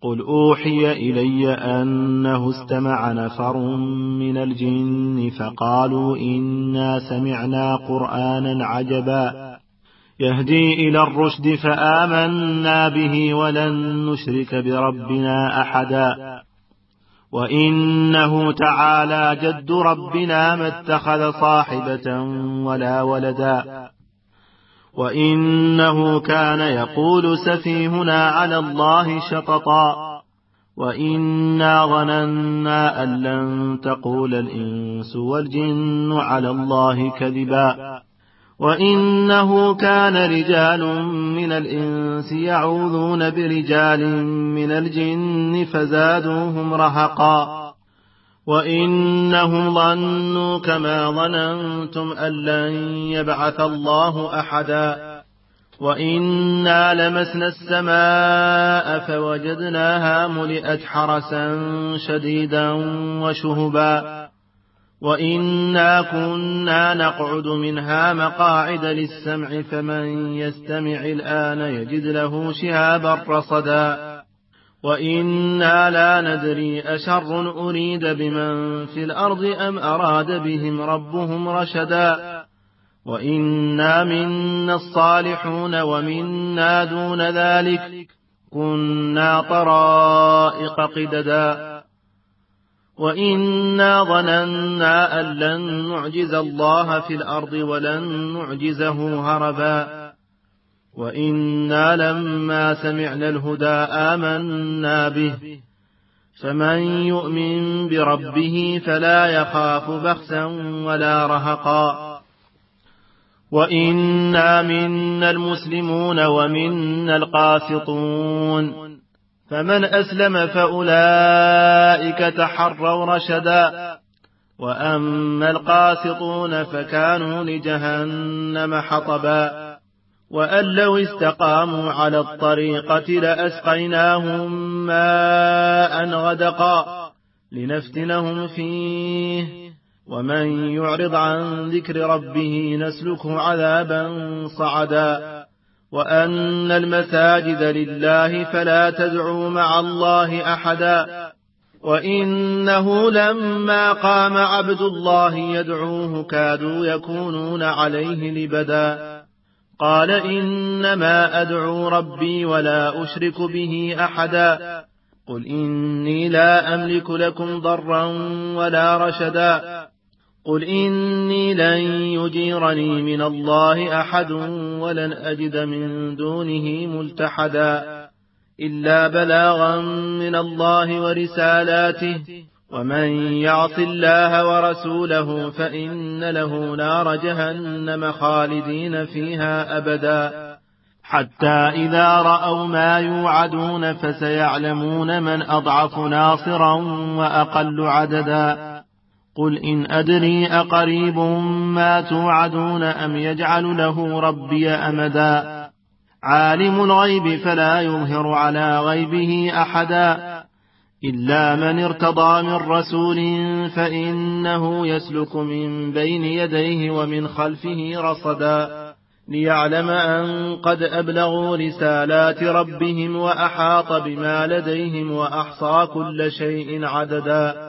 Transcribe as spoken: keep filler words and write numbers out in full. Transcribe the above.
قل أوحي إلي أنه استمع نفر من الجن فقالوا إنا سمعنا قرآنا عجبا يهدي إلى الرشد فآمنا به ولن نشرك بربنا أحدا وإنه تعالى جد ربنا ما اتخذ صاحبة ولا ولدا وإنه كان يقول سفيهنا على الله شططا وإنا ظننا أن لن تقول الإنس والجن على الله كذبا وإنه كان رجال من الإنس يعوذون برجال من الجن فزادوهم رهقا وإنهم ظنوا كما ظننتم أن لن يبعث الله أحدا وإنا لمسنا السماء فوجدناها ملئت حرسا شديدا وشهبا وإنا كنا نقعد منها مقاعد للسمع فمن يستمع الآن يجد له شهابا رصدا وإنا لا ندري أشر أريد بمن في الأرض أم أراد بهم ربهم رشدا وإنا منا الصالحون ومنا دون ذلك كنا طرائق قددا وإنا ظننا أن لن نعجز الله في الأرض ولن نعجزه هربا وإنا لما سمعنا الهدى آمنا به فمن يؤمن بربه فلا يخاف بخسا ولا رهقا وإنا منا المسلمون ومنا القاسطون فمن أسلم فأولئك تحروا رشدا وأما القاسطون فكانوا لجهنم حطبا وأن لو استقاموا على الطريقة لأسقيناهم ماء غدقا لنفتنهم فيه ومن يعرض عن ذكر ربه نسلكه عذابا صعدا وأن المساجد لله فلا تدعوا مع الله أحدا وإنه لما قام عبد الله يدعوه كادوا يكونون عليه لبدا قال إنما أدعو ربي ولا أشرك به أحدا قل إني لا أملك لكم ضرا ولا رشدا قل إني لن يجيرني من الله أحد ولن أجد من دونه ملتحدا إلا بلاغا من الله ورسالاته ومن يعص الله ورسوله فإن له نار جهنم خالدين فيها أبدا حتى إذا رأوا ما يوعدون فسيعلمون من أضعف ناصرا وأقل عددا قل إن أدري أقريب ما توعدون أم يجعل له ربي أمدا عالم الغيب فلا يظهر على غيبه أحدا إلا من ارتضى من رسول فإنه يسلك من بين يديه ومن خلفه رصدا ليعلم أن قد أبلغوا رسالات ربهم وأحاط بما لديهم وأحصى كل شيء عددا